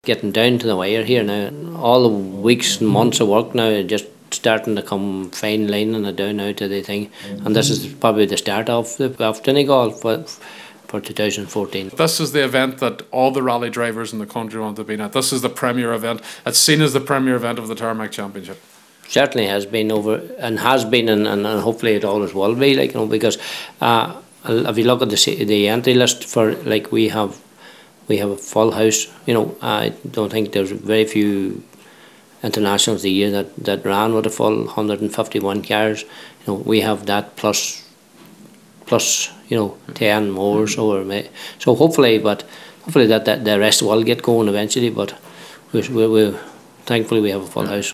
getting down to the wire here now. All the weeks and months of work now are just starting to come fine lining it down now to the thing, and this is probably the start of Donegal for 2014. This is the event that all the rally drivers in the country want to be at. This is the premier event. It's seen as the premier event of the Tarmac Championship. Certainly has been and hopefully it always will be, like, you know, because if you look at the entry list for, like, we have a full house. You know, I don't think there's very few internationals a year that ran with a full 151 cars. You know, we have that plus you know 10 more. So hopefully that the rest will get going eventually. But we thankfully we have a full house.